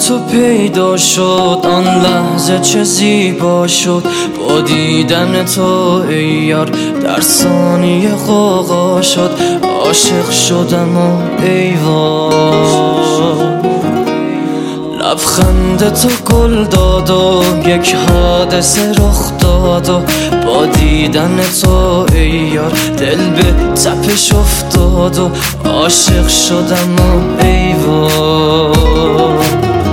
تو پیدا شد آن لحظه چه زیبا شد، با دیدن تو ای یار در ثانیه غوغا شد. عاشق شدم و ای وای، لبخند تو گل داد و یک حادثه رخ داد و با دیدن تو ای یار دل به تپش افتاد و عاشق شدم و ای وای.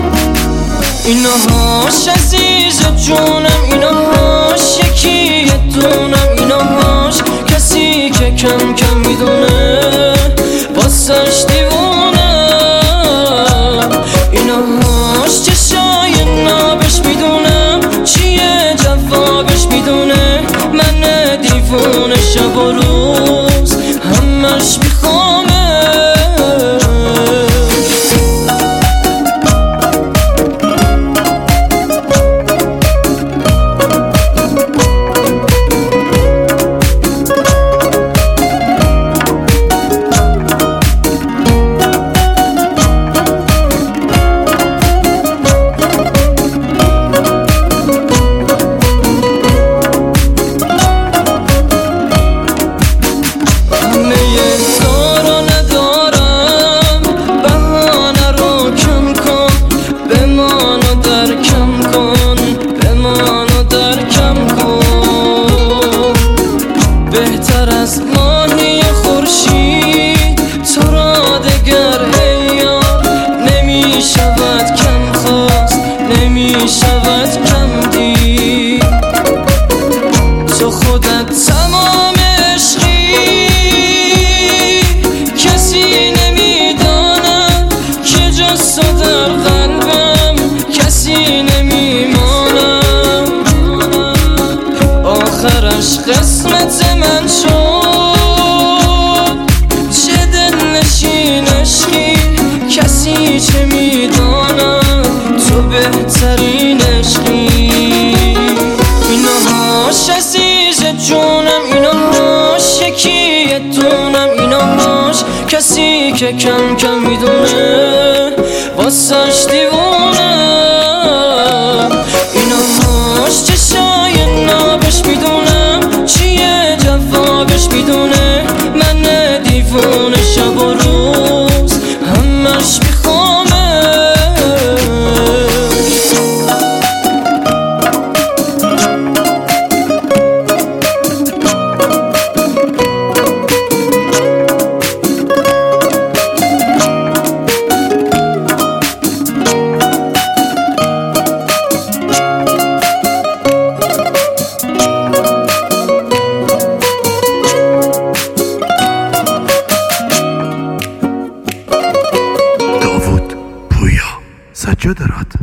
اینهاش عزیز جونم، اینهاش یکی دونم، اینهاش کسی که کم کم میدونه واسش دیوونه، اینهاش چشای نابش میدونم چیه جوابش میدونه، من دیوونه شب و روز همش میخوامه. بهتر از ماهی خورشید تو را دگر ای یار نمی شود کم خواست، نمی شود کم دید. تو خودت تمام عشقی، کسی نمی داند که جز تو در قلبم کسی نمی ماند. آخرش قسمت من شد چه دلنشین عشقی، کسی چه میداند تو بهترین عشقی. اینهاش عزیز جونم، اینهاش یکی دونم، اینهاش کسی که کم کم میدونه واسش دیوونه، اینهاش چشای نابش میدونم چیه جوابش میدونه، من دیوونه شب و روز همش میخوامه. سجاده راد